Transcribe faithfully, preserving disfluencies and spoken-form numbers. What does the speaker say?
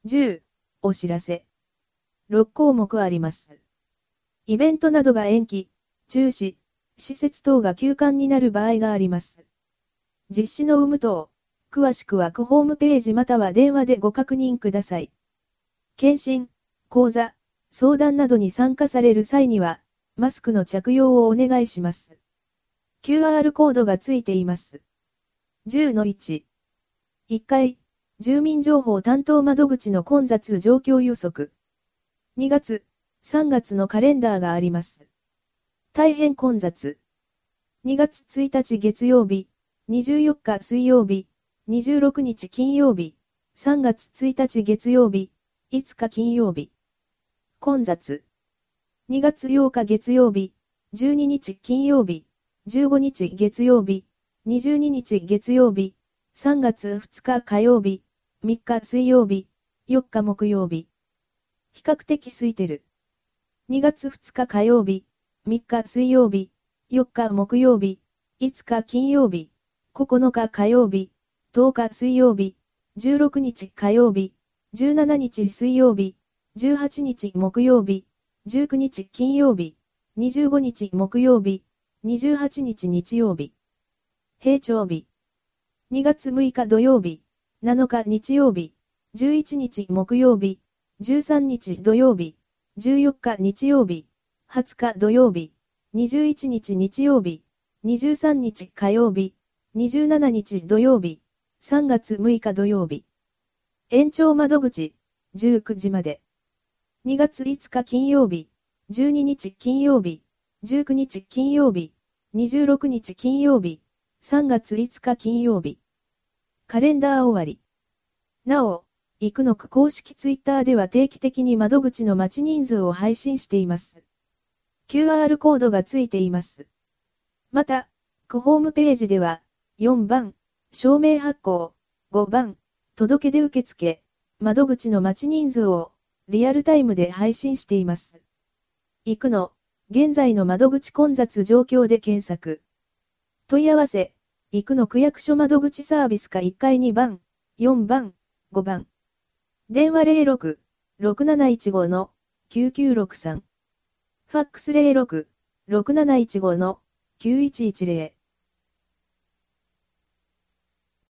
じゅう、お知らせ。ろっこうもくあります。イベントなどが延期、中止、施設等が休館になる場合があります。実施の有無等、詳しくはホームページまたは電話でご確認ください。検診、講座、相談などに参加される際には、マスクの着用をお願いします。キューアール コードがついています。じゅうのいち。いっかい、住民情報担当窓口の混雑状況予測。にがつ、さんがつのカレンダーがあります。大変混雑。にがつついたち月曜日、にじゅうよっか水曜日、にじゅうろくにち金曜日、さんがつついたち月曜日、いつか金曜日。混雑。にがつようか月曜日、じゅうににち金曜日、じゅうごにち月曜日、にじゅうににち月曜日、さんがつふつか火曜日、みっか水曜日、よっか木曜日。比較的空いてる。にがつふつか火曜日、みっか水曜日、よっか木曜日、いつか金曜日、ここのか火曜日、とおか水曜日、じゅうろくにち火曜日、じゅうしちにち水曜日、じゅうはちにち木曜日、じゅうくにち金曜日、にじゅうごにち木曜日、にじゅうはちにち日曜日。平長日。にがつむいか土曜日、なのか日曜日、じゅういちにち木曜日、じゅうさんにち土曜日、じゅうよっか日曜日、はつか土曜日、にじゅういちにち日曜日、にじゅうさんにち火曜日、にじゅうしちにち土曜日、さんがつむいか土曜日。延長窓口、じゅうくじまで。にがついつか金曜日、じゅうににち金曜日、じゅうくにち金曜日、にじゅうろくにち金曜日、さんがついつか金曜日。カレンダー終わり。なお、いくのく公式ツイッターでは定期的に窓口の待ち人数を配信しています。キューアール コードがついています。また、ホームページでは、よんばん、証明発行、ごばん、届け出受付、窓口の待ち人数を、リアルタイムで配信しています。いくの、現在の窓口混雑状況で検索。問い合わせ、いくの区役所窓口サービスかいっかいにばん、よんばん、ごばん。電話 ゼロろく、ろくなないちごのきゅうきゅうろくさん。ファックス ゼロろく、ろくなないちごのきゅういちいちゼロ。